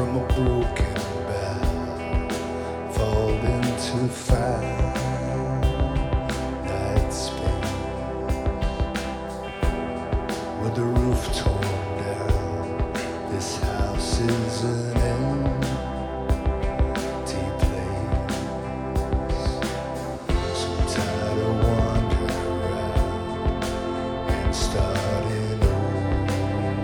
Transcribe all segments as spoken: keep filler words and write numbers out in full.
from a broken bell, fall into fire. Night space with the roof torn down. This house is an empty place. So tired of wandering around and starting over.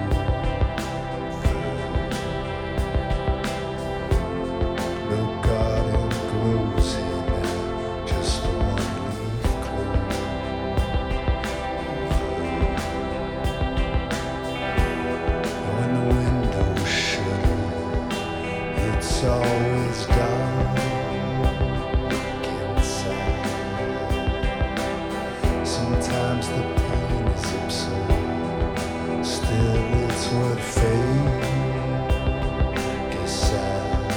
No garden grows here now, just one leaf clover. When the windows shutter, it's always dark inside. Sometimes the pain is absurd, still it's what fate decides.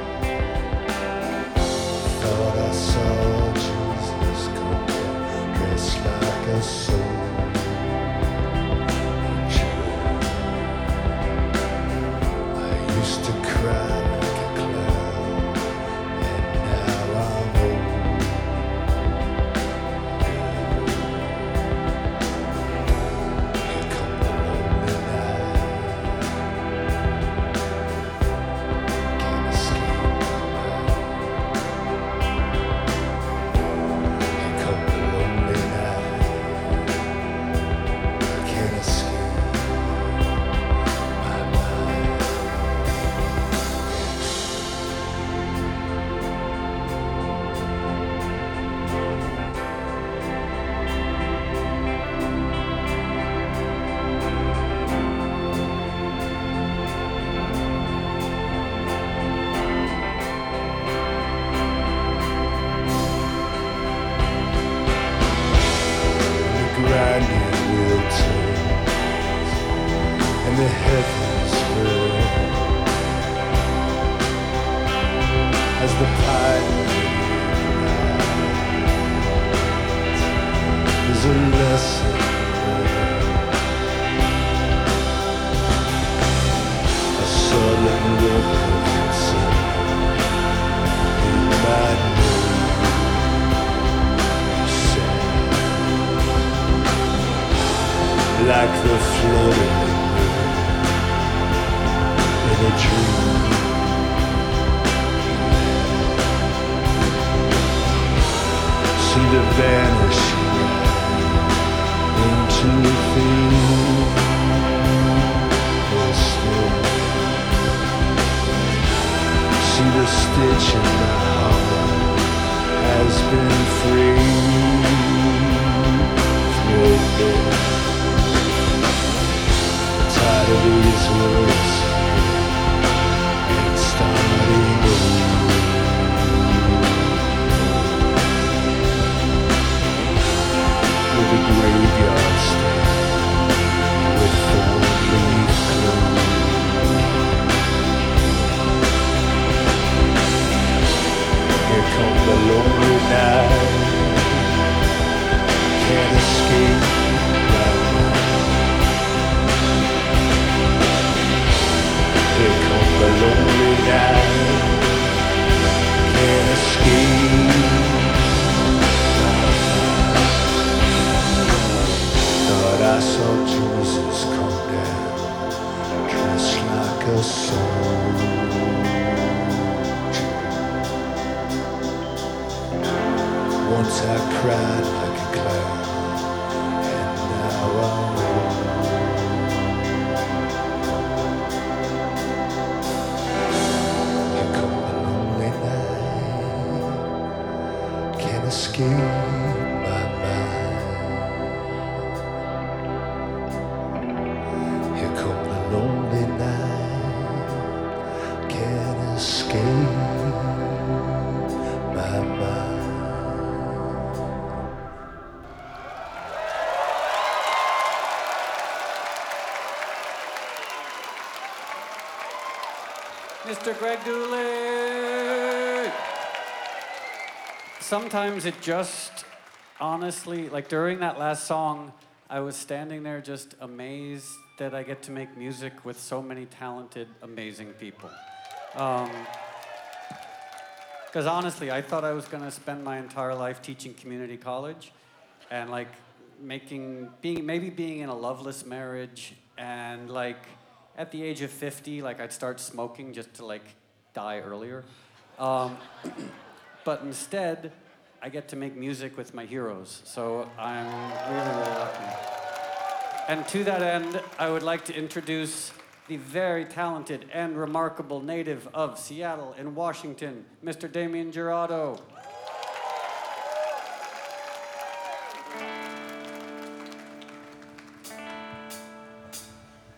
Thought I saw Jesus come down, dressed like a soldier. I used to cry like a clown, and now I'm old. Here come the lonely night, can't escape my mind. Here come the lonely night, I can't escape my mind. The grinding wheel turns and the heavens burn as the pilot rides. There's a lesson learned, a sullen look of concern in my nose. Like the floating in a dream. See the vanishing into a thing or still. See the stitch in the hollow has been free. Threadbare. Tired of these words and starting over. With the graveyard stand with the leaf clothes. Here come the lonely night, can't escape my mind. Here come the lonely night, can't escape my mind. Thought I saw Jesus come down, dressed like a soldier. Once I cried like a clown, and now I'm old. Here come the lonely night, can't escape my mind. Here come the lonely night, can't escape my mind. Mister Greg Dulli. Sometimes it just, honestly, like during that last song, I was standing there just amazed that I get to make music with so many talented, amazing people. Because honestly, I thought I was gonna spend my entire life teaching community college, and like making, being maybe being in a loveless marriage, and like at the age of fifty, like I'd start smoking just to like die earlier. Um, but instead, I get to make music with my heroes, so I'm really, really lucky. And to that end, I would like to introduce the very talented and remarkable native of Seattle in Washington, Mister Damien Gerardo.